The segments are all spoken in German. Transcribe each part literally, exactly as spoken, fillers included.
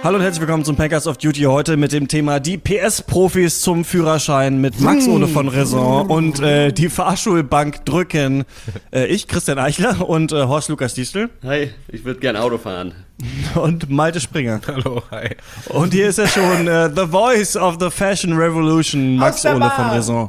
Hallo und herzlich willkommen zum Packers of Duty. Heute mit dem Thema die P S-Profis zum Führerschein mit Max Ole von Raison und äh, die Fahrschulbank drücken. Äh, ich, Christian Eichler und äh, Horst Lukas Diestel. Hi, ich würde gern Auto fahren. Und Malte Springer. Hallo, hi. Und hier ist er schon, äh, the voice of the Fashion Revolution, Max Ole von Raison.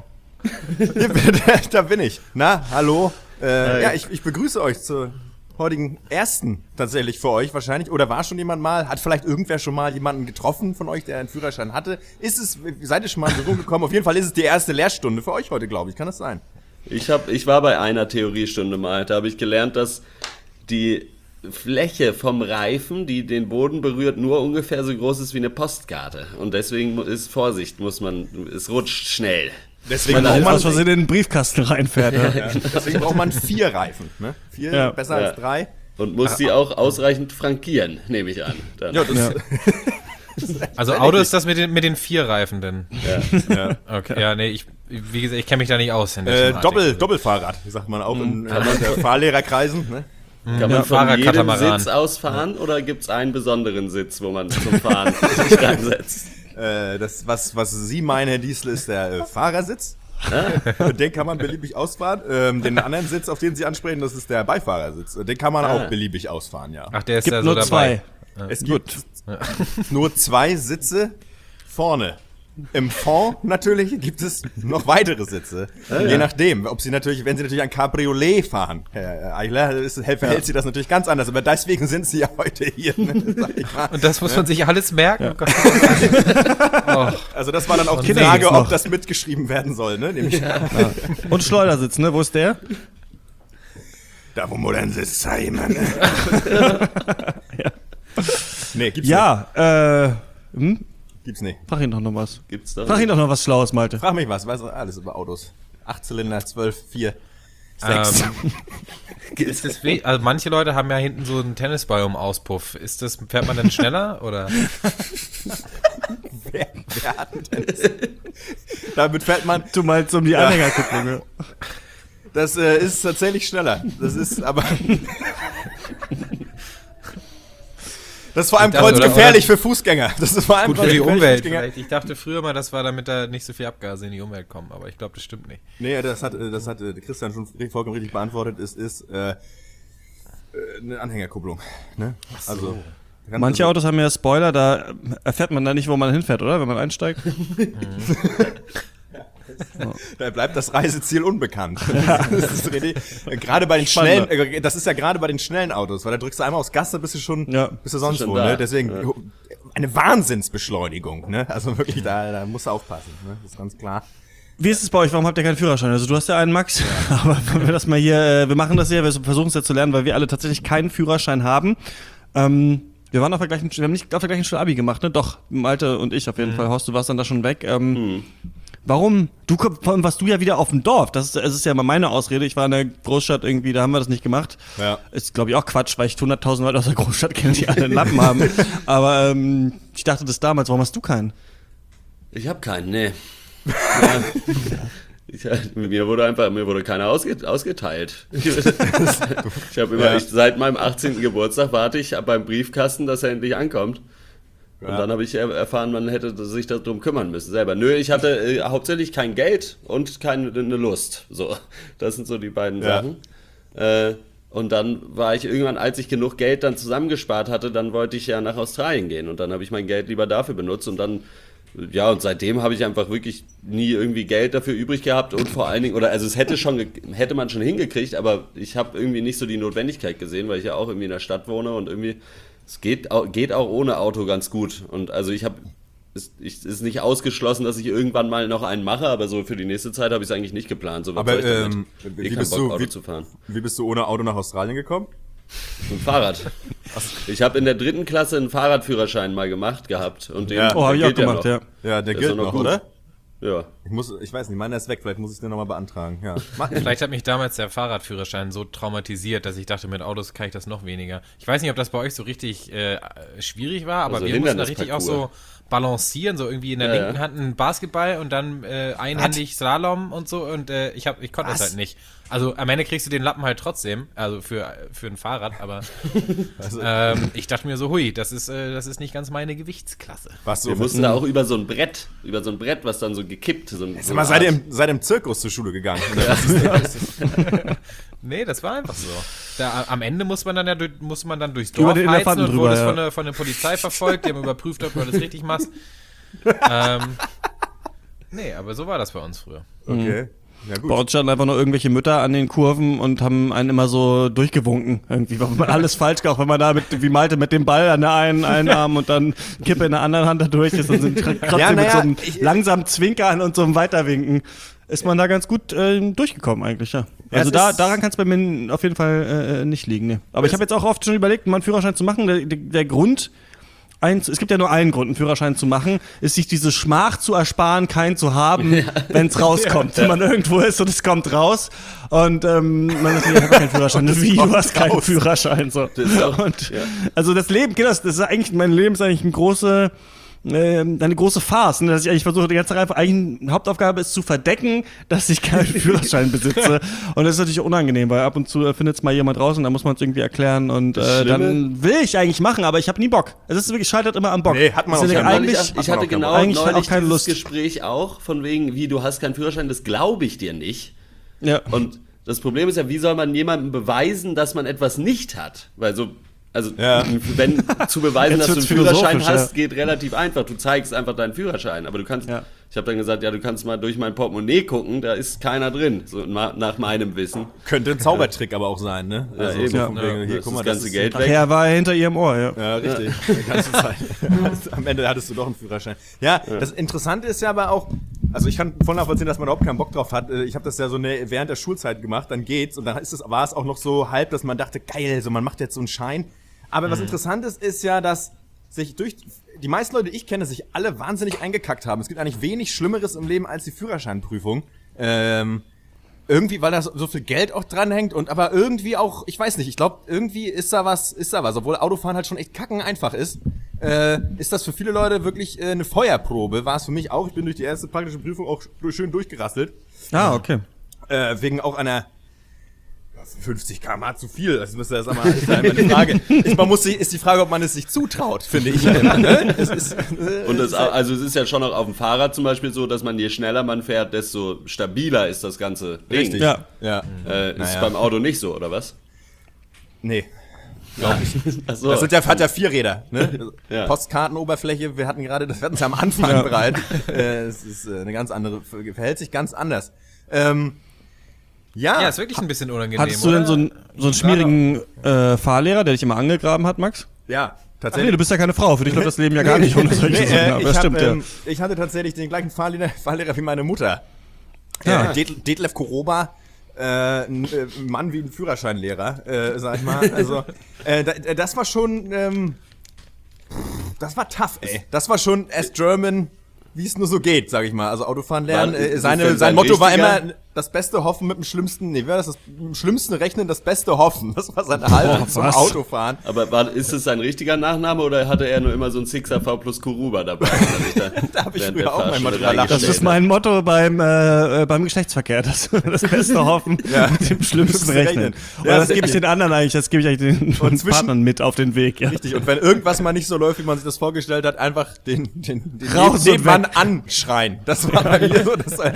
Da bin ich. Na, hallo. Äh, ja, ich, ich begrüße euch zur heutigen ersten tatsächlich für euch wahrscheinlich. Oder war schon jemand mal? Hat vielleicht irgendwer schon mal jemanden getroffen von euch, der einen Führerschein hatte? Ist es, seid ihr schon mal in Berührung gekommen? Auf jeden Fall ist es die erste Lehrstunde für euch heute, glaube ich. Kann das sein? Ich, hab, ich war bei einer Theoriestunde mal. Da habe ich gelernt, dass die Fläche vom Reifen, die den Boden berührt, nur ungefähr so groß ist wie eine Postkarte. Und deswegen ist Vorsicht, muss man, es rutscht schnell. Deswegen braucht man, aus Versehen in den Briefkasten reinfährt. Ja. Ja. Deswegen braucht man vier Reifen. Ne? Vier, ja. Besser ja. als drei. Und muss die auch ausreichend frankieren, nehme ich an. Dann. Ja, das ja. Also Auto ist das mit den, mit den vier Reifen denn? Ja. Ja. Okay. Ja, nee, ich, wie gesagt, ich kenne mich da nicht aus. In äh, Doppel, Doppelfahrrad, sagt man auch mhm. in äh, Fahrlehrerkreisen. Ne? Kann man von jedem Sitz aus fahren oder gibt es einen besonderen Sitz, wo man zum Fahren sich reinsetzt? Äh, das, was, was Sie meinen, Herr Diesel, ist der äh, Fahrersitz. Ah. Den kann man beliebig ausfahren. Ähm, den anderen Sitz, auf den Sie ansprechen, das ist der Beifahrersitz. Den kann man ah. auch beliebig ausfahren, ja. Ach, der ist gibt ja nur so zwei. Dabei. Es gibt ja. nur zwei Sitze vorne. Im Fond natürlich gibt es noch weitere Sitze. Ah, je ja. nachdem, ob Sie natürlich, wenn Sie natürlich ein Cabriolet fahren, Herr Eichler, ist, verhält ja. sich das natürlich ganz anders. Aber deswegen sind Sie ja heute hier. Ne, sag ich mal. Und das muss man sich alles merken? Ja. Oh. Also das war dann auch die Frage, ob das mitgeschrieben werden soll. Ne? Nämlich ja. Ja. Und Schleudersitz, ne? Wo ist der? Da, wo modern sitzt, Simon. ja. Nee, gibt's ja, nicht. Ja, äh, hm? Gibt's nicht. Frag ihn doch noch was. Gibt's doch Frag ihn doch noch was Schlaues, Malte. Frag mich was, weiß alles über Autos. Acht Zylinder, zwölf, vier, sechs. Ähm, ist das we- also manche Leute haben ja hinten so einen Tennisball um Auspuff. Ist das, fährt man dann schneller oder? wer, wer hat einen Tennis? Damit fährt man. Du meinst um die ja. Anhängerkupplung, ja. Das äh, ist tatsächlich schneller. Das ist aber. Das ist vor allem das, kreuzgefährlich oder, oder? für Fußgänger. Das ist vor allem gut für die Umwelt. Vielleicht. Ich dachte früher mal, das war, damit da nicht so viel Abgase in die Umwelt kommen, aber ich glaube, das stimmt nicht. Nee, das hat, das hat Christian schon vollkommen richtig beantwortet. Es ist äh, eine Anhängerkupplung. Ne? So. Also, manche also, Autos haben ja Spoiler, da erfährt man da nicht, wo man hinfährt, oder? Wenn man einsteigt. Da bleibt das Reiseziel unbekannt. Das ist richtig, gerade bei den schnellen, äh, das ist ja gerade bei den schnellen Autos, weil da drückst du einmal aufs Gas, dann bist du schon, ja. bist du sonst wo, ne? Deswegen ja. eine Wahnsinnsbeschleunigung, ne? Also wirklich, da, da musst du aufpassen, ne? Das ist ganz klar. Wie ist es bei euch? Warum habt ihr keinen Führerschein? Also du hast ja einen, Max, ja. aber wenn wir das mal hier, äh, wir machen das hier, wir versuchen es ja zu lernen, weil wir alle tatsächlich keinen Führerschein haben. Ähm, wir waren auf der gleichen, wir haben nicht auf der gleichen Schule Abi gemacht, ne? Doch, Malte und ich auf jeden mhm. Fall. Horst, du warst dann da schon weg. Ähm, mhm. Warum? Du, vor allem warst du ja wieder auf dem Dorf. Das ist, das ist ja immer meine Ausrede. Ich war in der Großstadt irgendwie, da haben wir das nicht gemacht. Ja. Ist, glaube ich, auch Quatsch, weil ich hunderttausend Leute aus der Großstadt kenne, die alle einen Lappen haben. Aber ähm, ich dachte das damals, warum hast du keinen? Ich habe keinen, nee. Ja. Ich, mir wurde einfach, mir wurde keiner ausge, ausgeteilt. Ich habe immer, ja. ich, seit meinem achtzehnten Geburtstag warte ich beim Briefkasten, dass er endlich ankommt. Und ja. dann habe ich erfahren, man hätte sich darum kümmern müssen selber. Nö, ich hatte äh, hauptsächlich kein Geld und keine ne Lust. So, das sind so die beiden ja. Sachen. Äh, und dann war ich irgendwann, als ich genug Geld dann zusammengespart hatte, dann wollte ich ja nach Australien gehen. Und dann habe ich mein Geld lieber dafür benutzt. Und dann, ja, und seitdem habe ich einfach wirklich nie irgendwie Geld dafür übrig gehabt. Und vor allen Dingen, oder also es hätte schon, hätte man schon hingekriegt, aber ich habe irgendwie nicht so die Notwendigkeit gesehen, weil ich ja auch irgendwie in der Stadt wohne und irgendwie es geht, geht auch ohne Auto ganz gut. Und also ich habe, es ist nicht ausgeschlossen, dass ich irgendwann mal noch einen mache, aber so für die nächste Zeit habe ich es eigentlich nicht geplant. So, aber ähm, wie, bist Bock, du, Auto wie, zu fahren. wie bist du ohne Auto nach Australien gekommen? Mit dem Fahrrad. Ich habe in der dritten Klasse einen Fahrradführerschein mal gemacht gehabt. Und den, ja. Oh, habe ich auch gemacht, ja. Ja, der, der gilt noch, noch oder? Ja. Ich muss, ich weiß nicht, meiner ist weg, vielleicht muss ich den nochmal beantragen. Ja. Vielleicht hat mich damals der Fahrradführerschein so traumatisiert, dass ich dachte, mit Autos kann ich das noch weniger. Ich weiß nicht, ob das bei euch so richtig äh, schwierig war, aber Also wir mussten da richtig auch so balancieren, so irgendwie in der Ja, linken ja. Hand ein Basketball und dann äh, einhändig Slalom und so und äh, ich hab, ich konnte das Was? halt nicht. Also am Ende kriegst du den Lappen halt trotzdem, also für, für ein Fahrrad, aber Also, ähm, ich dachte mir so, hui, das ist, äh, das ist nicht ganz meine Gewichtsklasse. was so Wir mussten da auch über so ein Brett, über so ein Brett, was dann so gekippt. So ein, Sag so mal, eine seid ihr Art- im, seid ihr im Zirkus zur Schule gegangen? Oder was ist das? Nee, das war einfach so. Da, am Ende muss man dann ja durch, muss man dann durchs Über Dorf den heizen Elefanten und drüber, wurde ja. von, der, von der Polizei verfolgt, die haben überprüft, ob du alles richtig machst. ähm, nee, aber so war das bei uns früher. Okay. Ja, gut. Bei uns standen einfach nur irgendwelche Mütter an den Kurven und haben einen immer so durchgewunken. Irgendwie, weil man alles falsch gemacht, wenn man da mit, wie Malte, mit dem Ball an der einen, einen Arm und dann Kippe in der anderen Hand da durch ist und sind tr- trotzdem Ja, mit naja, so einem ich- langsamen Zwinkern und so einem Weiterwinken ist man da ganz gut äh, durchgekommen eigentlich, ja. Ja, Also es da, ist- daran kann es bei mir auf jeden Fall äh, nicht liegen. Ne. Aber ich habe jetzt auch oft schon überlegt, mal einen Führerschein zu machen. Der, der, der Grund, eins, es gibt ja nur einen Grund, einen Führerschein zu machen, ist sich diese Schmach zu ersparen, keinen zu haben, wenn es rauskommt. Wenn man irgendwo ist und es kommt raus und ähm, man sagt, ich habe keinen Führerschein. Wie, du hast keinen raus. Führerschein. So. Das ist auch- Und, ja. Also das Leben, das, das ist eigentlich, mein Leben ist eigentlich eine große, äh, eine große Farce, ne, dass ich eigentlich versuche, die ganze Reihe, eigentlich eine Hauptaufgabe ist zu verdecken, dass ich keinen Führerschein besitze. Und das ist natürlich unangenehm, weil ab und zu findet es mal jemand raus und dann muss man es irgendwie erklären und Das äh, Schlimme- dann will ich eigentlich machen, aber ich habe nie Bock. Es ist wirklich, scheitert immer am Bock. Nee, hat man Das ist auch ja keinen Bock. eigentlich, ich, ich hat man hatte auch keinen genau Bock. Eigentlich neulich auch keine dieses Lust. Gespräch auch, von wegen, wie, du hast keinen Führerschein, das glaube ich dir nicht. ja. Und das Problem ist ja, wie soll man jemandem beweisen, dass man etwas nicht hat? Weil so, also, Ja. wenn zu beweisen, Jetzt dass du einen wird's Führerschein philosophisch, hast, ja. geht relativ einfach. Du zeigst einfach deinen Führerschein. Aber du kannst, Ja. ich habe dann gesagt, ja, du kannst mal durch mein Portemonnaie gucken, da ist keiner drin, so ma- nach meinem Wissen. Könnte ein Zaubertrick aber auch sein, ne? Also eben. so Ja. von wegen, Ja, hier, das guck mal, das ganze ist- Geld weg. Nachher war er hinter ihrem Ohr, ja. Ja, richtig. Die ganze Zeit. Am Ende hattest du doch einen Führerschein. Ja, das Interessante ist ja aber auch, also ich kann voll nachvollziehen, dass man überhaupt keinen Bock drauf hat. Ich habe das ja so eine, während der Schulzeit gemacht, dann geht's und dann ist es, war es auch noch so halb, dass man dachte, geil, so man macht jetzt so einen Schein. Aber was interessant ist, ist ja, dass sich durch die meisten Leute, die ich kenne, sich alle wahnsinnig eingekackt haben. Es gibt eigentlich wenig Schlimmeres im Leben als die Führerscheinprüfung. Ähm, irgendwie, weil da so so viel Geld auch dranhängt und aber irgendwie auch, ich weiß nicht, ich glaube, irgendwie ist da was, ist da was, obwohl Autofahren halt schon echt kacken einfach ist, äh, ist das für viele Leute wirklich äh, eine Feuerprobe, war es für mich auch, ich bin durch die erste praktische Prüfung auch schön durchgerasselt, Ah, okay. äh, wegen auch einer fünfzig Kilometer pro Stunde zu viel, das ist ja sag mal, ist ja immer die Frage. Ist, man muss sich, ist die Frage, ob man es sich zutraut, finde ich ja immer, ne? Es ist, äh, Und es das, ist halt- also es ist ja schon auch auf dem Fahrrad zum Beispiel so, dass man je schneller man fährt, desto stabiler ist das ganze Ding. richtig. Ja. Ja. Äh, ist Naja. beim Auto nicht so, oder was? Nee. Ach so. Das sind ja, hat ja vier Räder, ne? Ja. Postkartenoberfläche, wir hatten gerade, das hatten es ja am Anfang Ja. bereit. Äh, es ist äh, eine ganz andere, verhält sich ganz anders. Ähm, ja, Ja, ist wirklich ein bisschen unangenehm. Hattest du denn oder? so einen, so einen schmierigen äh, Fahrlehrer, der dich immer angegraben hat, Max? ja, Ach nee, tatsächlich. du bist ja keine Frau, für dich läuft das Leben ja gar nicht ohne solche Nee, Sachen. äh, Aber ich, das hab, stimmt, ähm, ja. ich hatte tatsächlich den gleichen Fahrlehrer, Fahrlehrer wie meine Mutter. Ja. Äh, Det- Detlef Koroba, äh, ein äh, Mann wie ein Führerscheinlehrer, äh, sag ich mal. Also, äh, da, das war schon, ähm, das war tough, ey. Das war schon as German, wie es nur so geht, sag ich mal. Also Autofahren lernen. War- Äh, ist seine, das sein sein Motto war richtiger- immer das Beste hoffen mit dem Schlimmsten. Nee, wie war das? Das mit dem Schlimmsten rechnen, das Beste hoffen. Das war seine Haltung zum was? Autofahren. Aber war, ist es sein richtiger Nachname oder hatte er nur immer so ein Sixer V plus Kuruba dabei? Da, Da hab ich früher auch mein Material Das ist mein Motto beim, äh, äh, beim Geschlechtsverkehr. Das, das Beste hoffen, Ja. mit dem Schlimmsten rechnen. Ja, Oder das richtig. gebe ich den anderen eigentlich, das gebe ich eigentlich den Und zwischen- Partnern mit auf den Weg. Ja. Richtig, und wenn irgendwas mal nicht so läuft, wie man sich das vorgestellt hat, einfach den, den, den Raus und Nebenmann weg. anschreien. Das war bei mir so, das war,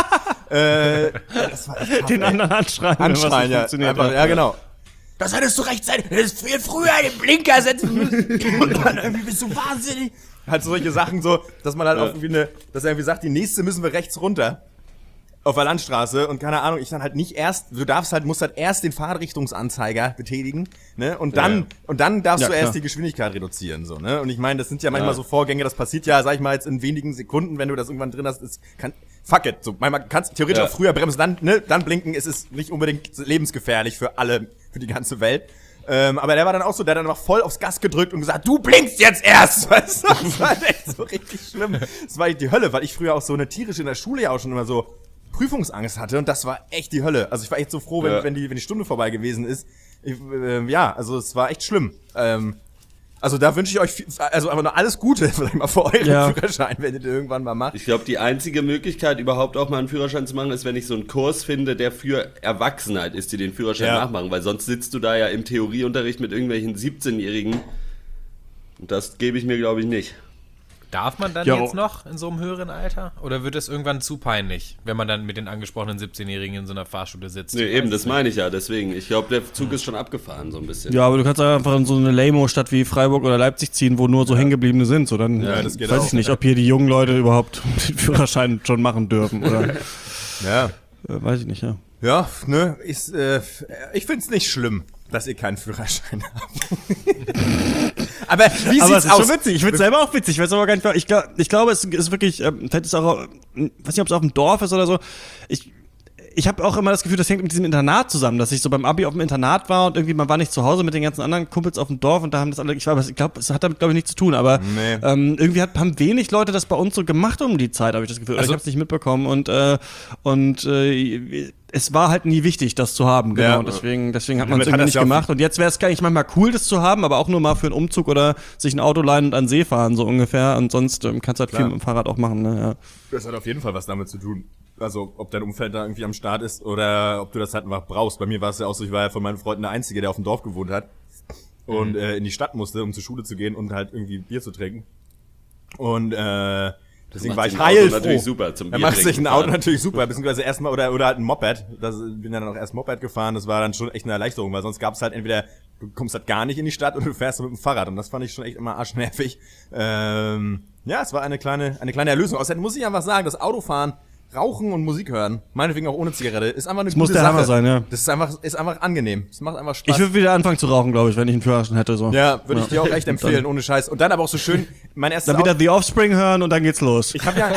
äh, das war echt tough, Den ey. anderen anschreien, wenn was Anschreien, nicht ja. funktioniert. Einfach, ja, genau. Das hättest du recht sein, du hättest viel früher den Blinker setzen müssen. Und dann irgendwie bist du wahnsinnig. Halt so solche Sachen so, dass man halt auch irgendwie eine, dass er irgendwie sagt, die nächste müssen wir rechts runter. Auf der Landstraße und keine Ahnung, ich dann halt nicht erst, du darfst halt, musst halt erst den Fahrtrichtungsanzeiger betätigen, ne, und dann, Ja. und dann darfst Ja, du erst klar. die Geschwindigkeit reduzieren, so, ne, und ich meine, das sind ja manchmal Ja. so Vorgänge, das passiert ja, sag ich mal, jetzt in wenigen Sekunden, wenn du das irgendwann drin hast, ist, kann, fuck it, so, manchmal kannst du theoretisch Ja. auch früher bremsen, dann, ne, dann blinken, es ist nicht unbedingt lebensgefährlich für alle, für die ganze Welt, Ähm, aber der war dann auch so, der hat dann noch voll aufs Gas gedrückt und gesagt, du blinkst jetzt erst! Weißt du? Das war echt so richtig schlimm. Das war echt die Hölle, weil ich früher auch so eine tierisch in der Schule ja auch schon immer so Prüfungsangst hatte und das war echt die Hölle. Also ich war echt so froh, wenn, ja. wenn, die, wenn die Stunde vorbei gewesen ist. Ich, äh, ja, also es war echt schlimm. Ähm, Also da wünsche ich euch viel, also aber noch alles Gute, sag ich mal, für euren ja. Führerschein, wenn ihr den irgendwann mal macht. Ich glaube, die einzige Möglichkeit, überhaupt auch mal einen Führerschein zu machen, ist, wenn ich so einen Kurs finde, der für Erwachsenheit ist, die den Führerschein ja. nachmachen. Weil sonst sitzt du da ja im Theorieunterricht mit irgendwelchen siebzehnjährigen. Und das gebe ich mir, glaube ich, nicht. Darf man dann jo. jetzt noch in so einem höheren Alter? Oder wird es irgendwann zu peinlich, wenn man dann mit den angesprochenen siebzehnjährigen in so einer Fahrschule sitzt? Nee, eben, das meine ich ja. Deswegen, ich glaube, der Zug ist schon abgefahren, so ein bisschen. Ja, aber du kannst einfach in so eine Lamo-Stadt wie Freiburg oder Leipzig ziehen, wo nur so ja. Hängengebliebene sind. So, dann ja, das geht weiß auch. ich nicht, ob hier die jungen Leute überhaupt den Führerschein schon machen dürfen. Oder ja. Äh, weiß ich nicht, ja. Ja, ne, ist, äh, ich find's nicht schlimm, dass ihr keinen Führerschein habt. Aber wie aber sieht's es ist aus? schon witzig. Ich find's selber auch witzig. Ich weiß aber gar nicht, ich glaube, ich glaube, es ist wirklich, ähm, vielleicht ist auch, weiß nicht, ob es auf dem Dorf ist oder so. Ich, ich habe auch immer das Gefühl, das hängt mit diesem Internat zusammen, dass ich so beim Abi auf dem Internat war und irgendwie man war nicht zu Hause mit den ganzen anderen Kumpels auf dem Dorf und da haben das alle, ich weiß, ich glaube, es hat damit glaube ich nichts zu tun, aber nee. ähm, irgendwie hat, haben wenig Leute das bei uns so gemacht um die Zeit, habe ich das Gefühl. Also, ich habe es nicht mitbekommen und äh, und äh, es war halt nie wichtig, das zu haben, genau. Ja, und deswegen, deswegen hat man es irgendwie nicht gemacht. Und jetzt wäre es eigentlich manchmal cool, das zu haben, aber auch nur mal für einen Umzug oder sich ein Auto leihen und an den See fahren, so ungefähr. Und sonst ähm, kannst du halt Klar. viel mit dem Fahrrad auch machen, ne? Ja. Das hat auf jeden Fall was damit zu tun. Also, ob dein Umfeld da irgendwie am Start ist oder ob du das halt einfach brauchst. Bei mir war es ja auch so, ich war ja von meinen Freunden der Einzige, der auf dem Dorf gewohnt hat und mhm. äh, in die Stadt musste, um zur Schule zu gehen und halt irgendwie Bier zu trinken. Und äh, deswegen war ich heilfroh. Natürlich super zum Er macht sich ein Auto natürlich super, beziehungsweise erstmal oder oder halt ein Moped. Das bin dann auch erst Moped gefahren. Das war dann schon echt eine Erleichterung, weil sonst gab es halt entweder du kommst halt gar nicht in die Stadt oder du fährst mit dem Fahrrad und das fand ich schon echt immer arschnervig. Ähm, ja, es war eine kleine eine kleine Erlösung. Außerdem muss ich einfach sagen, das Autofahren, Rauchen und Musik hören, meinetwegen auch ohne Zigarette, ist einfach eine das gute muss der Sache. Hammer sein, ja. Das ist einfach ist einfach angenehm. Es macht einfach Spaß. Ich würde wieder anfangen zu rauchen, glaube ich, wenn ich einen Führerschein hätte. So. Ja, würde ich dir auch echt empfehlen, ohne Scheiß. Und dann aber auch so schön, mein erstes Dann wieder The Offspring hören und dann geht's los. Ich hab ja...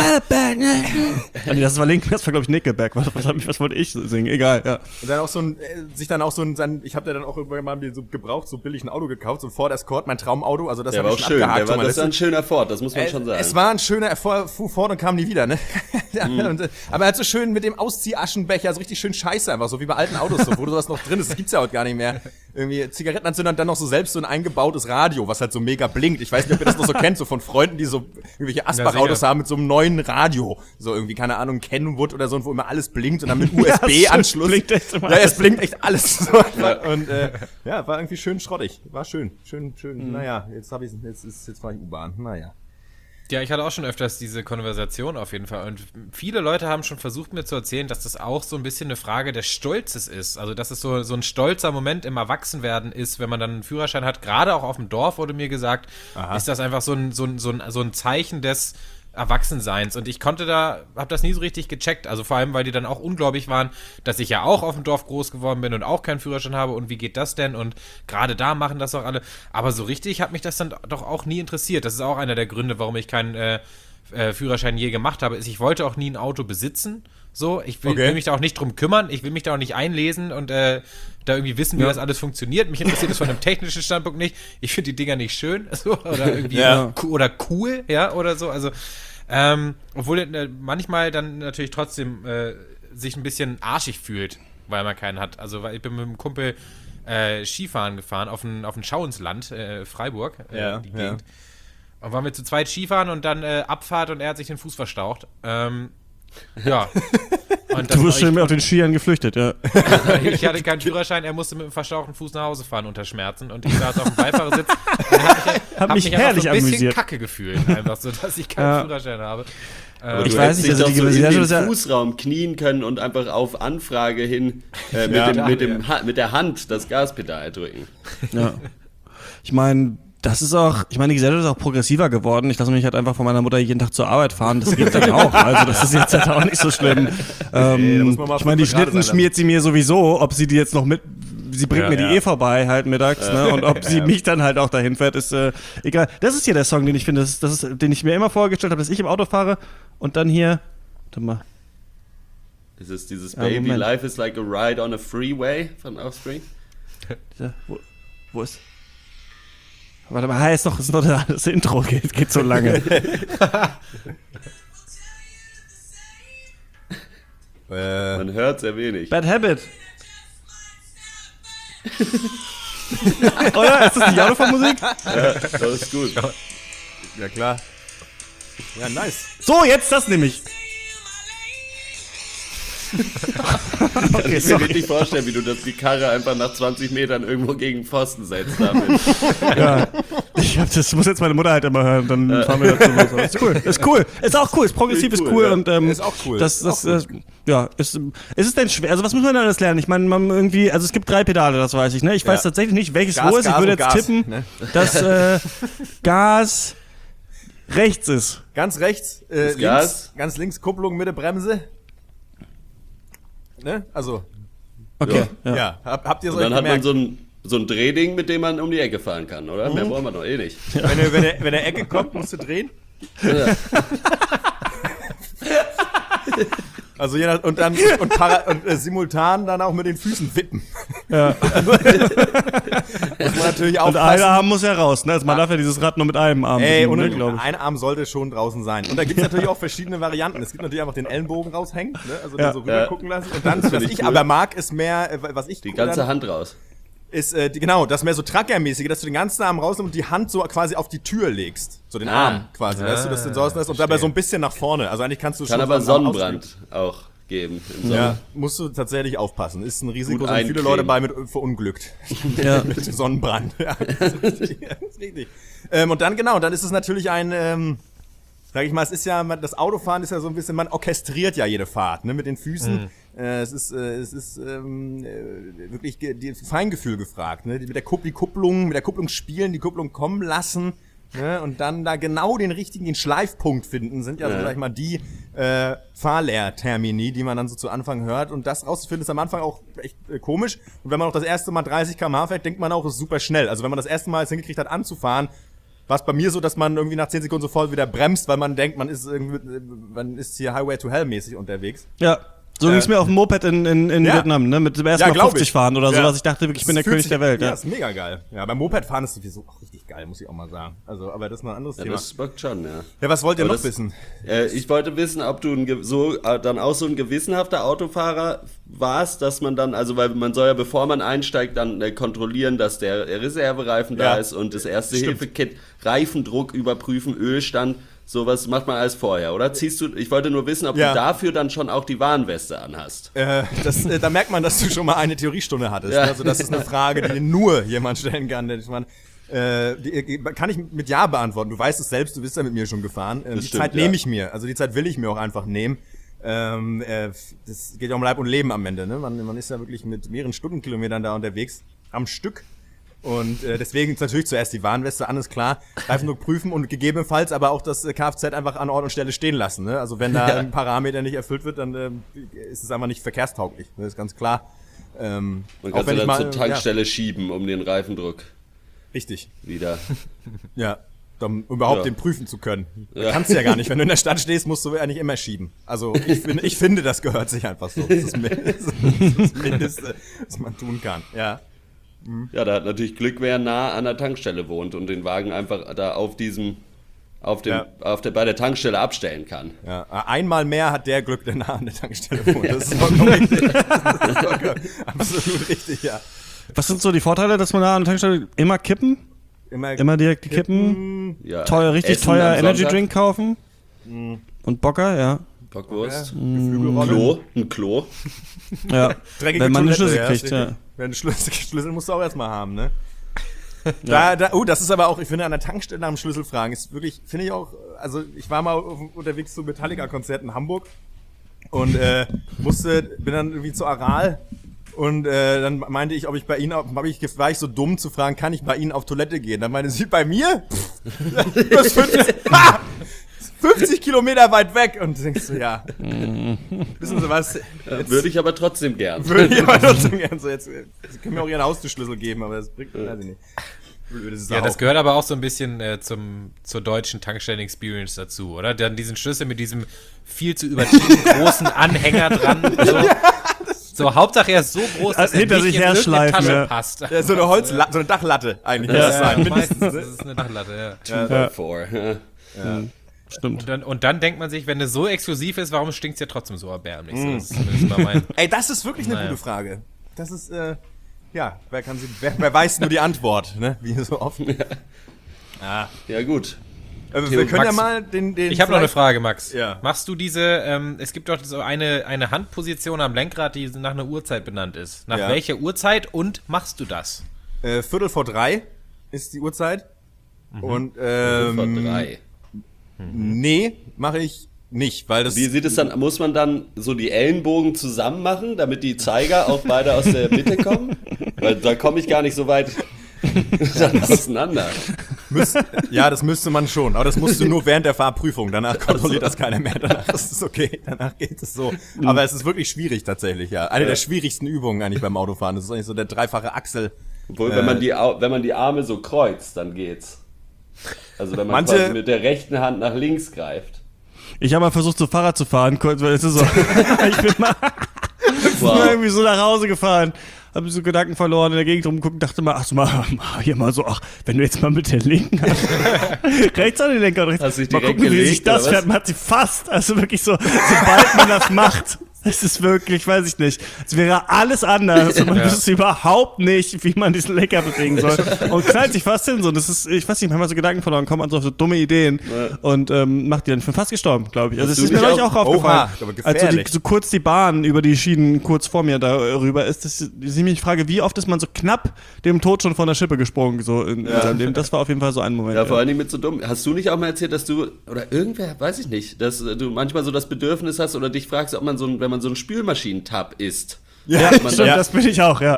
nee, das war Link, das war, glaube ich, Nickelback. Was, was, was wollte ich singen? Egal, ja. Und dann auch so ein, sich dann auch so ein, sein, ich habe da dann auch irgendwann mal mir so gebraucht, so billig ein Auto gekauft, so ein Ford Escort, mein Traumauto, also das habe ich schon schön. abgehakt. Der war, das war ein schöner Ford, das muss man äh, schon sagen. Es war ein schöner Erfolg, fuhr Ford und kam nie wieder, ne? ja, mm. und, aber halt so schön mit dem Auszieh-Aschenbecher, so richtig schön scheiße einfach, so wie bei alten Autos, so, wo du das noch drin ist, das gibt's ja heute gar nicht mehr. Irgendwie Zigarettenanzünder und dann noch so selbst so ein eingebautes Radio, was halt so mega blinkt. Ich weiß nicht, ob ihr das noch so kennt, so von Freunden, die so irgendwelche Asbach-Autos haben mit so einem neuen Radio. So irgendwie, keine Ahnung, Kenwood oder so, wo immer alles blinkt und dann mit U S B-Anschluss. Ja, ja, es blinkt echt alles. So. Und äh, ja, war irgendwie schön schrottig. War schön, schön, schön. Mhm. Naja, jetzt hab ich, jetzt ist, jetzt fahr ich U-Bahn. Naja. Ja, ich hatte auch schon öfters diese Konversation auf jeden Fall und viele Leute haben schon versucht mir zu erzählen, dass das auch so ein bisschen eine Frage des Stolzes ist, also dass es so, so ein stolzer Moment im Erwachsenwerden ist, wenn man dann einen Führerschein hat, gerade auch auf dem Dorf wurde mir gesagt, Aha. ist das einfach so ein, so ein, so ein, so ein Zeichen des Erwachsenseins und ich konnte da, hab das nie so richtig gecheckt, also vor allem, weil die dann auch ungläubig waren, dass ich ja auch auf dem Dorf groß geworden bin und auch keinen Führerschein habe und wie geht das denn und gerade da machen das auch alle, aber so richtig hat mich das dann doch auch nie interessiert, das ist auch einer der Gründe, warum ich keinen äh, äh, Führerschein je gemacht habe, ist, ich wollte auch nie ein Auto besitzen, so, ich will, okay. will mich da auch nicht drum kümmern, ich will mich da auch nicht einlesen und äh, da irgendwie wissen, wie ja. das alles funktioniert. Mich interessiert das von einem technischen Standpunkt nicht. Ich finde die Dinger nicht schön, so, oder irgendwie ja. oder cool, ja, oder so. Also, ähm, obwohl äh, manchmal dann natürlich trotzdem äh, sich ein bisschen arschig fühlt, weil man keinen hat. Also, weil ich bin mit einem Kumpel äh, Skifahren gefahren auf ein, auf ein Schauensland, äh, Freiburg, äh, ja, die ja. Gegend. Und waren wir zu zweit Skifahren und dann äh, Abfahrt und er hat sich den Fuß verstaucht. Ähm, ja. Und du bist schon auf den Skiern geflüchtet, ja. Ich hatte keinen Führerschein, er musste mit dem verstauchten Fuß nach Hause fahren unter Schmerzen und ich saß auf dem Beifahrersitz und hab mich, hab hab mich, mich herrlich einfach so ein bisschen amüsiert. Kacke gefühlt, einfach so, dass ich keinen ja. Führerschein habe. Aber ich weiß nicht, also die so in den ja Fußraum knien können und einfach auf Anfrage hin äh, mit, ja, dem, mit, dem ha- mit der Hand das Gaspedal drücken. Ja. Ich meine, das ist auch, ich meine, die Gesellschaft ist auch progressiver geworden. Ich lasse mich halt einfach von meiner Mutter jeden Tag zur Arbeit fahren. Das geht dann auch. Also das ist jetzt halt auch nicht so schlimm. Ähm, nee, ich meine, die Schnitten schmiert sie mir sowieso, ob sie die jetzt noch mit, sie bringt ja, mir die ja. eh vorbei halt mittags, ja. ne? Und ob sie ja. mich dann halt auch dahin fährt, ist äh, egal. Das ist hier der Song, den ich finde, das ist, das ist, den ich mir immer vorgestellt habe, dass ich im Auto fahre und dann hier, warte mal. Ist es dieses ja, Baby, Moment. Life is like a ride on a freeway von Offspring? Ja, wo, Wo ist... Warte mal, ist noch, ist noch das Intro, geht, geht so lange. äh, Man hört sehr wenig. Bad Habit. Oder? Ist das die Autofahrmusik? Ja, das ist gut. ja, klar. Ja, nice. So, jetzt das nämlich. Kann Okay, ich mir sorry. wirklich vorstellen, wie du das, die Karre einfach nach zwanzig Metern irgendwo gegen den Pfosten setzt damit. Ja. Ich hab, das muss jetzt meine Mutter halt immer hören, dann fahren wir dazu los. Aber ist cool, ist cool, ist auch cool, ist progressiv, ist Cool, cool ja. und ähm, Ist auch cool. Das, Ist das, auch äh, ja, ist, ist es denn schwer? Also was muss man denn alles lernen? Ich meine, man irgendwie, also es gibt drei Pedale, das weiß ich, ne? Ich weiß Ja. tatsächlich nicht, welches Gas, wo ist. Ich Gas würde und jetzt Gas, tippen, ne? dass äh, Gas rechts ist. Ganz rechts, äh, links, Gas. ganz links Kupplung, Mitte Bremse. Ne? Also, Okay. ja. Ja. Hab, habt ihr es Und euch dann hat man gemerkt? so ein, so ein Drehding, mit dem man um die Ecke fahren kann, oder? Mehr brauchen wir doch eh nicht. Wenn, der, wenn, der, wenn der Ecke kommt, musst du drehen. Also je nach, und dann und, para, und äh, simultan dann auch mit den Füßen wippen. Ja. Muss man natürlich Und einer aufpassen. Arm muss ja raus, ne? Also man darf ja dieses Rad nur mit einem Arm Ey, bedienen, und ne, glaube ich. ein Arm sollte schon draußen sein. Und da gibt es natürlich auch verschiedene Varianten. Es gibt natürlich einfach den Ellenbogen raushängen, ne? Also den Ja. so rüber Ja. gucken lassen. Und dann, was Finde ich ich cool. aber mag, ist mehr, äh, was ich Die cool ganze dann- Hand raus. ist, äh, die, genau, das mehr so Trucker-mäßige, dass du den ganzen Arm rausnimmst und die Hand so quasi auf die Tür legst. So den Ah. Arm quasi, weißt du, dass du den so auslässt und dabei so ein bisschen nach vorne. Also eigentlich kannst du Kann schon aber so einen Arm Sonnenbrand auch geben. Im ausdrücken. Sommer. Ja, musst du tatsächlich aufpassen. Ist ein Risiko, Gut sind viele eincremen. Leute bei mit äh, verunglückt. Ja. mit Sonnenbrand. Ja, das ist richtig. Ja, das ist richtig. Ähm, und dann, genau, dann ist es natürlich ein, ähm, sag ich mal, es ist ja, man- das Autofahren ist ja so ein bisschen, man orchestriert ja jede Fahrt, ne, mit den Füßen. Äh, es ist, äh, es ist ähm, äh, wirklich ge- die Feingefühl gefragt, ne, die, mit der Kupp, die Kupplung, mit der Kupplung spielen, die Kupplung kommen lassen, ne, und dann da genau den richtigen, den Schleifpunkt finden, sind ja, so, Ja. sag ich mal, die äh, Fahrlehrtermini, die man dann so zu Anfang hört. Und das rauszufinden ist am Anfang auch echt äh, komisch. Und wenn man auch das erste Mal dreißig Kilometer pro Stunde fährt, denkt man auch, es ist super schnell. Also wenn man das erste Mal es hingekriegt hat, anzufahren, war es bei mir so, dass man irgendwie nach zehn Sekunden sofort wieder bremst, weil man denkt, man ist irgendwie, äh, man ist hier Highway to Hell mäßig unterwegs. Ja. So ging es mir auf dem Moped in, in, in Ja. Vietnam, ne? Mit dem ersten Ja, Mal glaub fünfzig ich. fahren oder Ja. sowas. Ich dachte wirklich, ich bin der fühlt König sich- der Welt. Ja, Ja. ist mega geil. Ja, beim Mopedfahren ist sowieso auch richtig geil, muss ich auch mal sagen. Also, aber das ist mal ein anderes Ja, Thema. das bockt schon, ja. Ja, was wollt ihr Aber noch das- wissen? Äh, ich wollte wissen, ob du ein, ge- so, äh, dann auch so ein gewissenhafter Autofahrer warst, dass man dann, also weil man soll ja, bevor man einsteigt, dann äh, kontrollieren, dass der Reservereifen da Ja. ist und das erste Stimmt. Hilfe-Kit, Reifendruck überprüfen, Ölstand, sowas macht man alles vorher, oder? Ziehst du, ich wollte nur wissen, ob Ja. du dafür dann schon auch die Warnweste anhast. Äh, das, äh, da merkt man, dass du schon mal eine Theoriestunde hattest. Ja. Also das ist eine Frage, die nur jemand stellen kann. Der, ich mein, äh, die, äh, kann ich mit Ja beantworten. Du weißt es selbst, du bist ja mit mir schon gefahren. Ähm, die stimmt, Zeit ja. nehme ich mir. Also die Zeit will ich mir auch einfach nehmen. Ähm, äh, das geht ja um Leib und Leben am Ende. Ne? Man, man ist ja wirklich mit mehreren Stundenkilometern da unterwegs am Stück. Und äh, deswegen ist natürlich zuerst die Warnweste an, ist klar. Reifendruck prüfen und gegebenenfalls aber auch das äh, Kfz einfach an Ort und Stelle stehen lassen. Ne? Also wenn da Ja. ein Parameter nicht erfüllt wird, dann ähm, ist es einfach nicht verkehrstauglich. Das ist ganz klar. Ähm, Man auch kann wenn sie ich dann mal, zur Tankstelle schieben, um den Reifendruck Ja, richtig. wieder. Ja. Um überhaupt Ja. den prüfen zu können. Du Ja. kannst ja gar nicht. Wenn du in der Stadt stehst, musst du eigentlich immer schieben. Also ich finde, ich finde, das gehört sich einfach so. Das ist das das Mindeste, was man tun kann. Ja. Ja, da hat natürlich Glück, wer nah an der Tankstelle wohnt und den Wagen einfach da auf diesem, auf dem, Ja. auf der, bei der Tankstelle abstellen kann. Ja, einmal mehr hat der Glück, der nah an der Tankstelle wohnt. Das ist vollkommen richtig. Das ist vollkommen, absolut richtig, ja. Was sind so die Vorteile, dass man da an der Tankstelle immer kippen? Immer direkt die Kippen? Ja, Teuer, richtig Essen teuer am Energy Sonntag, Drink kaufen? Und Bocker, ja. Bockwurst, Geflügelrolle. Klo, ein Klo. Ja. Dreckige Wenn man einen Toilette, Schlüssel ja, kriegt, ist ja. richtig. Wenn einen Schlüssel, Schlüssel musst du auch erstmal haben, ne? Da, da, oh, das ist aber auch, ich finde, an der Tankstelle nach dem Schlüssel fragen ist wirklich, finde ich auch, also ich war mal auf, unterwegs zu Metallica-Konzert in Hamburg und äh, musste, bin dann irgendwie zu Aral und äh, dann meinte ich, ob ich bei Ihnen, hab ich, war ich so dumm zu fragen, kann ich bei Ihnen auf Toilette gehen? Dann meinte sie, bei mir? Pff, das ist fünfzig, ha! fünfzig Kilometer weit weg und du denkst so, ja, wissen Sie was? Ja, würde ich aber trotzdem gern. Würde ich aber trotzdem gerne so jetzt. Sie können mir auch Ihren Haustürschlüssel geben, aber das bringt mir, weiß ich nicht. Blöde Sau. Ja, das gehört aber auch so ein bisschen äh, zum, zur deutschen Tankstellen-Experience dazu, oder? Dann diesen Schlüssel mit diesem viel zu übertrieben großen Anhänger dran. So, So, Hauptsache er ist so groß, dass er Hinter nicht sich in irgendeine herschleifen, Tasche ja. passt. Ja, so eine Holzlatte, so eine Dachlatte eigentlich. Ja, muss es sein. ja, Mindestens, meistens ne? ist es eine Dachlatte, ja. Two by four. Ja. Ja. Stimmt. Und dann, und dann denkt man sich, wenn es so exklusiv ist, warum stinkt es ja trotzdem so erbärmlich? So, das ist zumindest mal mein... Ey, das ist wirklich eine Naja. gute Frage. Das ist, äh, ja, wer kann sie, wer, wer weiß nur die Antwort, ne? Wie so oft. Ja. Ja, gut. Äh, wir können ja Max, mal den, den Ich habe noch eine vielleicht- Frage, Max. Ja. Machst du diese, ähm, es gibt doch so eine, eine Handposition am Lenkrad, die nach einer Uhrzeit benannt ist. Nach Ja. welcher Uhrzeit und machst du das? Äh, Viertel vor drei ist die Uhrzeit. Mhm. Und, Vor ähm, drei. nee, mache ich nicht, weil das... Wie sieht es dann, muss man dann so die Ellenbogen zusammen machen, damit die Zeiger auch beide aus der Mitte kommen? Weil da komme ich gar nicht so weit dann auseinander. Müsst, ja, das müsste man schon. Aber das musst du nur während der Fahrprüfung. Danach kontrolliert das keiner mehr. Danach ist es okay. Danach geht es so. Aber es ist wirklich schwierig tatsächlich, ja. Eine der schwierigsten Übungen eigentlich beim Autofahren. Das ist eigentlich so der dreifache Achsel. Obwohl, wenn man die, Au- wenn man die Arme so kreuzt, dann geht's. Also wenn man Manche- quasi mit der rechten Hand nach links greift. Ich habe mal versucht, so Fahrrad zu fahren, kurz, weil es ist so. Ich bin mal, Wow. mal irgendwie so nach Hause gefahren, habe so Gedanken verloren, in der Gegend rumgeguckt, dachte mal, ach so, mal, mal hier mal so, ach, wenn du jetzt mal mit der linken Hand rechts an den Lenker drückst, Hast du dich mal direkt gucken, wie gelegt, sich das oder was? fährt, man hat sie fast, also wirklich so, sobald man das macht. Es ist wirklich, weiß ich nicht. Es wäre alles anders und man Ja. wüsste überhaupt nicht, wie man diesen Lenker bewegen soll. Und knallt sich fast hin. So. Das ist, ich weiß nicht, manchmal so Gedanken verloren, kommt man so auf so dumme Ideen Ja. und ähm, macht die dann. Ich bin fast gestorben, glaube ich. Also Hast es du ist mir nicht neulich auch auch- aufgefallen. Oha, aber Als so, die, gefährlich. so kurz die Bahn über die Schienen kurz vor mir darüber ist, dass ich mich frage, wie oft ist man so knapp dem Tod schon von der Schippe gesprungen, so in, in seinem Leben. Das war auf jeden Fall so ein Moment. Ja, vor allen Dingen mit so dumm. Hast du nicht auch mal erzählt, dass du, oder irgendwer, weiß ich nicht, dass du manchmal so das Bedürfnis hast oder dich fragst, ob man so ein, wenn man so einen Spülmaschinentab isst. Ja, man stimmt, ja. das bin ich auch, ja.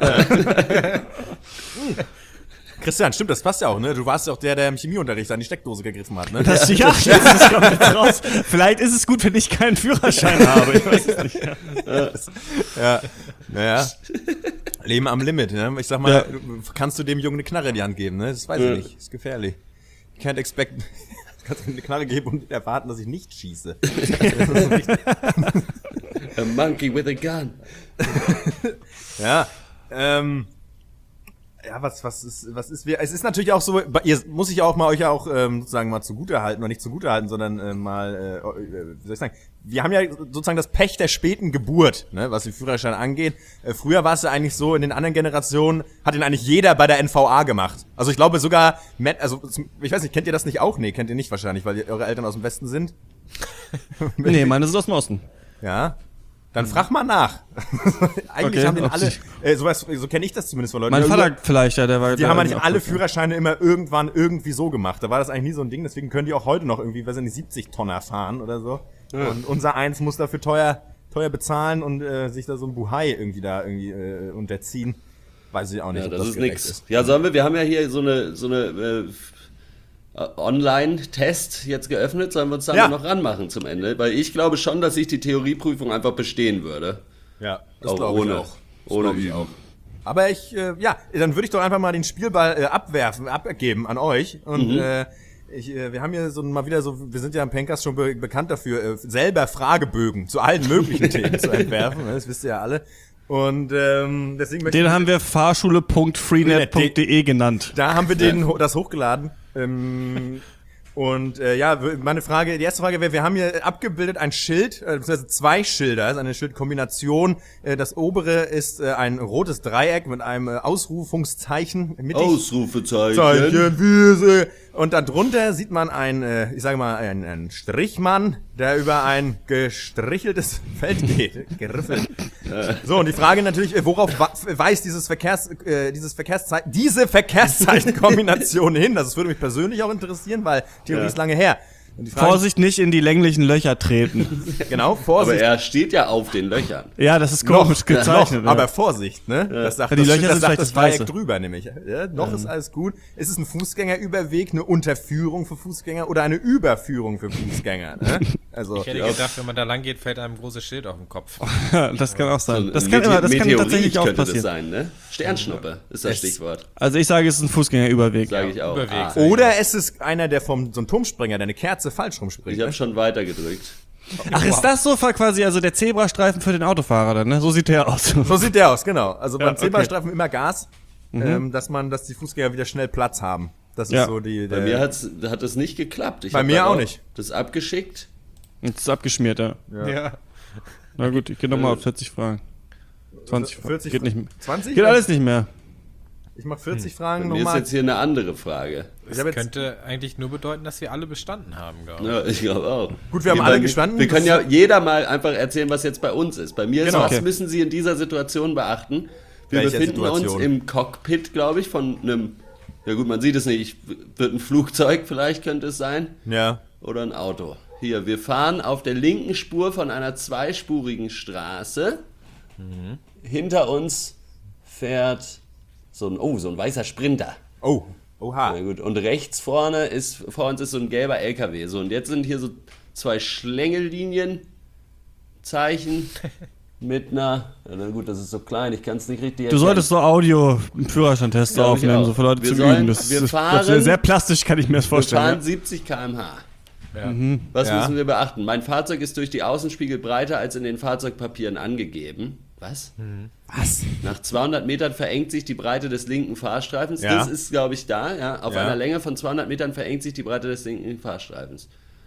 Christian, stimmt, das passt ja auch, ne? Du warst ja auch der, der im Chemieunterricht an die Steckdose gegriffen hat, ne? Das, ja, jetzt das kommt jetzt raus. Vielleicht ist es gut, wenn ich keinen Führerschein habe. Ich weiß es nicht. Ja, naja. Leben am Limit, ne? Ich sag mal, Ja. kannst du dem Jungen eine Knarre in die Hand geben, ne? Das weiß Ja. ich nicht. Das ist gefährlich. You can't expect, kannst du mir eine Knarre geben und erwarten, dass ich nicht schieße. A monkey with a gun. Ja, ähm, ja, was, was ist, was ist, wir, es ist natürlich auch so, ihr muss ich auch mal euch auch, ähm, sozusagen mal zugutehalten, oder nicht zugutehalten, sondern äh, mal, äh, äh, wie soll ich sagen, wir haben ja sozusagen das Pech der späten Geburt, ne, was den Führerschein angeht. Äh, früher war es ja eigentlich so, in den anderen Generationen hat ihn eigentlich jeder bei der N V A gemacht. Also ich glaube sogar, Matt, also ich weiß nicht, kennt ihr das nicht auch? Nee, kennt ihr nicht wahrscheinlich, weil ihr, eure Eltern aus dem Westen sind. Nee, meine sind aus dem Osten. Ja. Dann frag mal nach. Eigentlich Okay, haben den ob alle, sie- äh, sowas, so kenne ich das zumindest von Leuten. Mein Ja, Vater vielleicht, ja, der war. Die der haben war eigentlich auch alle gut, ja. Führerscheine immer irgendwann irgendwie so gemacht. Da war das eigentlich nie so ein Ding, deswegen können die auch heute noch irgendwie, weiß ich nicht, siebzig Tonner fahren oder so. Ja. Und unser Eins muss dafür teuer, teuer bezahlen und äh, sich da so ein Buhai irgendwie da irgendwie äh, unterziehen. Weiß ich auch nicht, Ja, ob das, das ist gerecht nix. Ja, sollen wir, wir haben ja hier so eine, so eine äh, Online-Test jetzt geöffnet, sollen wir uns da Ja. noch ranmachen zum Ende? Weil ich glaube schon, dass ich die Theorieprüfung einfach bestehen würde. Ja, Auch glaub ich ohne, auch. Das ohne glaub ich Üben. auch. Aber ich, äh, ja, dann würde ich doch einfach mal den Spielball äh, abwerfen, abgeben an euch. Und Mhm. äh, ich, äh, wir haben hier so mal wieder so, wir sind ja im Pencast schon be bekannt dafür, äh, selber Fragebögen zu allen möglichen Themen zu entwerfen. Das wisst ihr ja alle. Und ähm, deswegen möchte Den ich, haben wir fahrschule punkt freenet punkt de genannt. da haben wir den ho- das hochgeladen. Ähm, und äh, ja, w- meine Frage, die erste Frage wäre, wir haben hier abgebildet ein Schild, äh, beziehungsweise zwei Schilder, ist eine Schildkombination. Äh, das obere ist äh, ein rotes Dreieck mit einem äh, Ausrufungszeichen mittig. Ausrufezeichen. Zeichen, Wiese. Und darunter sieht man ein, äh, ich sage mal, ein, ein Strichmann, der über ein gestricheltes Feld geht. Geriffelt. So, und die Frage natürlich, äh, worauf wa- weist dieses Verkehrs, äh, dieses Verkehrszeichen, diese Verkehrszeichenkombination hin? Das würde mich persönlich auch interessieren, weil Theorie Ja. ist lange her. Und die Frage, Vorsicht, nicht in die länglichen Löcher treten. Genau, Aber Vorsicht. er steht ja auf den Löchern. Ja, das ist Noch, komisch gezeichnet. noch, aber Vorsicht, ne? Das sagt, Ja, die das, Löcher das, sind sagt vielleicht das das Dreieck Weiße. drüber, nämlich. Ja, noch ist alles gut. Ist es ein Fußgängerüberweg, eine Unterführung für Fußgänger oder eine Überführung für Fußgänger? Ne? Also, Ich hätte gedacht, wenn man da lang geht, fällt einem ein großes Schild auf den Kopf. Das kann auch sein. Das Ein kann, Mete- immer, das kann Meteorit tatsächlich auch könnte das passieren. sein, ne? Sternschnuppe ist das Stichwort. Also ich sage, es ist ein Fußgängerüberweg. Sage ich auch. Überweg. Ah, oder es ist einer, der vom so ein Turmspringer, der eine Kerze falsch ich rumspringt. habe Ne? schon weiter gedrückt. Ach, ist das so quasi, also der Zebrastreifen für den Autofahrer dann, ne? So sieht der aus. So sieht der aus, genau. Also beim Ja, okay. Zebrastreifen immer Gas, ähm, dass man, dass die Fußgänger wieder schnell Platz haben. Das ist Ja. so die. Bei Der, mir hat's, hat es nicht geklappt. Ich Bei hab mir dann auch nicht. Das abgeschickt. Jetzt ist abgeschmiert, ja. Ja. Na gut, ich geh nochmal auf vierzig Fragen. zwanzig Fragen. vierzig Geht nicht mehr. zwanzig? Geht alles nicht mehr. Ich mach vierzig Fragen Bei mir ist nochmal. jetzt hier eine andere Frage. Ich Das hab jetzt, könnte eigentlich nur bedeuten, dass wir alle bestanden haben, glaube ich. Ja, ich glaube auch. Gut, wir haben Wie alle bei mir- gestanden. Wir können Das- ja jeder mal einfach erzählen, was jetzt bei uns ist. Bei mir ist, Genau. was Okay. müssen Sie in dieser Situation beachten? Wir Welcher befinden Situation? uns im Cockpit, glaube ich, von einem, ja gut, man sieht es nicht, ich, wird ein Flugzeug vielleicht, könnte es sein, ja. oder ein Auto. Hier, wir fahren auf der linken Spur von einer zweispurigen Straße. Mhm. Hinter uns fährt so ein, oh, so ein weißer Sprinter. Oh. Oha. Na gut, und rechts vorne ist, vor uns ist so ein gelber L K W. So, und jetzt sind hier so zwei Schlängellinien, Zeichen mit einer, ja, na gut, das ist so klein, ich kann es nicht richtig Du solltest so Audio-Führerscheinteste Glaub ich aufnehmen, auch. so für Leute Wir zum sollen- Üben. Das, wir das, fahren- das ist sehr plastisch, kann ich mir das Wir fahren vorstellen. siebzig Kilometer pro Stunde. Ja. Was Ja. müssen wir beachten? Mein Fahrzeug ist durch die Außenspiegel breiter als in den Fahrzeugpapieren angegeben. Was? Was? Nach zweihundert Metern verengt sich die Breite des linken Fahrstreifens. Ja. Das ist, glaube ich, da. Ja. Auf Ja. einer Länge von zweihundert Metern verengt sich die Breite des linken Fahrstreifens.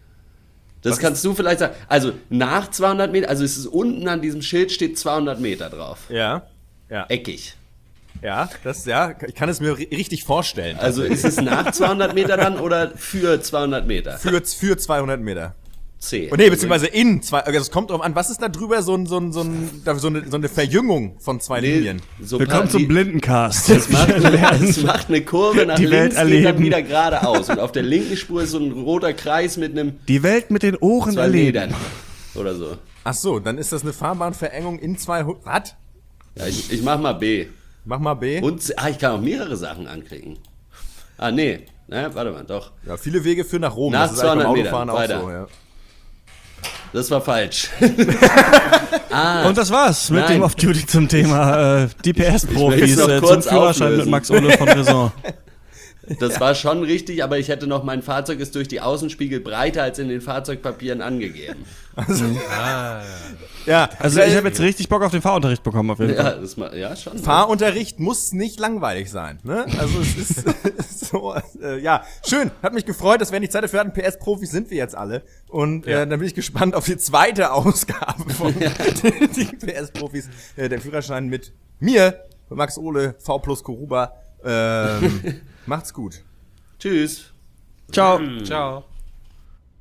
Das Was kannst du vielleicht sagen. Also nach zweihundert Metern, also es ist unten an diesem Schild steht zweihundert Meter drauf. Ja. Ja. Eckig. Ja, das, ja, ich kann es mir ri- richtig vorstellen. Also ist es nach zweihundert Meter dann oder für zweihundert Meter? Für, für zweihundert Meter. C. Oh, nee, beziehungsweise in zwei, also es kommt drauf an, was ist da drüber so, ein, so, ein, so, ein, da- so, eine, so eine Verjüngung von zwei Nee, Linien? so Willkommen paar- zum die- Blindencast. Es macht, es macht eine Kurve nach Die Welt links, geht dann erleben. wieder geradeaus. Und auf der linken Spur ist so ein roter Kreis mit einem Die Welt mit den Ohren zwei erleben. Metern oder so. Ach so, dann ist das eine Fahrbahnverengung in zwei, was? Ja, ich, ich mach mal B. Mach mal B. Und C- ah, ich kann auch mehrere Sachen anklicken. Ah, nee. Naja, warte mal, doch. Ja, viele Wege führen nach Rom. Nach das ist eigentlich beim zweihundert Autofahren Metern, auch so, weiter. ja. Das war falsch. Und das war's mit Nein. dem Off-Duty zum Thema äh, D P S-Profis Ich will es noch äh, zum kurz Führerschein auflösen. mit Max Ole von Raison. Das war schon richtig, aber ich hätte noch, mein Fahrzeug ist durch die Außenspiegel breiter als in den Fahrzeugpapieren angegeben. Ah, Ja, Also ich habe jetzt richtig Bock auf den Fahrunterricht bekommen auf jeden Fall. Ja, das ma- ja schon. Fahrunterricht muss nicht langweilig sein. Ne? Also es ist so, äh, ja, schön, hat mich gefreut, dass wir die Zeit dafür hatten. P S-Profis sind wir jetzt alle. Und Ja. äh, dann bin ich gespannt auf die zweite Ausgabe von die P S-Profis, äh, der Führerschein mit mir, Max Ole, V plus Koruba. Ähm, macht's gut. Tschüss. Ciao. ciao.